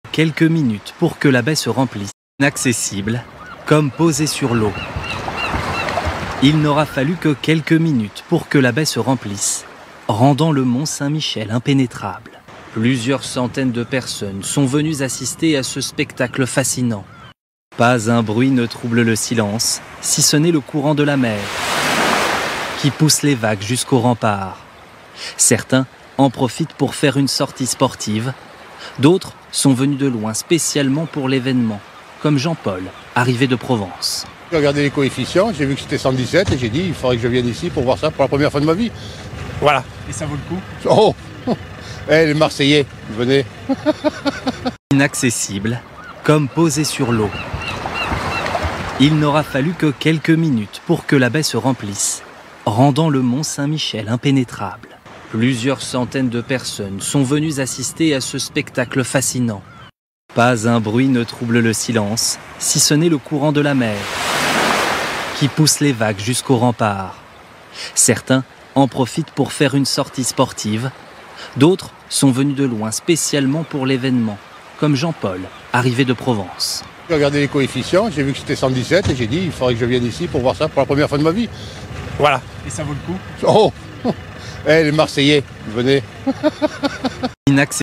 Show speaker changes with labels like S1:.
S1: Quelques minutes pour que la baie se remplisse. Inaccessible, comme posée sur l'eau. Il n'aura fallu que quelques minutes pour que la baie se remplisse, rendant le mont Saint-Michel impénétrable. Plusieurs centaines de personnes sont venues assister à ce spectacle fascinant. Pas un bruit ne trouble le silence, si ce n'est le courant de la mer, qui pousse les vagues jusqu'au rempart. Certains en profitent pour faire une sortie sportive. D'autres sont venus de loin spécialement pour l'événement, comme Jean-Paul, arrivé de Provence.
S2: J'ai regardé les coefficients, j'ai vu que c'était 117 et j'ai dit il faudrait que je vienne ici pour voir ça pour la première fois de ma vie. Voilà.
S3: Et ça vaut le coup?
S2: Oh les Marseillais, venez.
S1: Inaccessible, comme posée sur l'eau. Il n'aura fallu que quelques minutes pour que la baie se remplisse, rendant le mont Saint-Michel impénétrable. Plusieurs centaines de personnes sont venues assister à ce spectacle fascinant. Pas un bruit ne trouble le silence, si ce n'est le courant de la mer, qui pousse les vagues jusqu'au rempart. Certains en profitent pour faire une sortie sportive. D'autres sont venus de loin spécialement pour l'événement, comme Jean-Paul, arrivé de Provence.
S2: J'ai regardé les coefficients, j'ai vu que c'était 117 et j'ai dit il faudrait que je vienne ici pour voir ça pour la première fois de ma vie. Voilà.
S3: Et ça vaut le coup?
S2: Oh les Marseillais, venez.
S1: Inaccessible.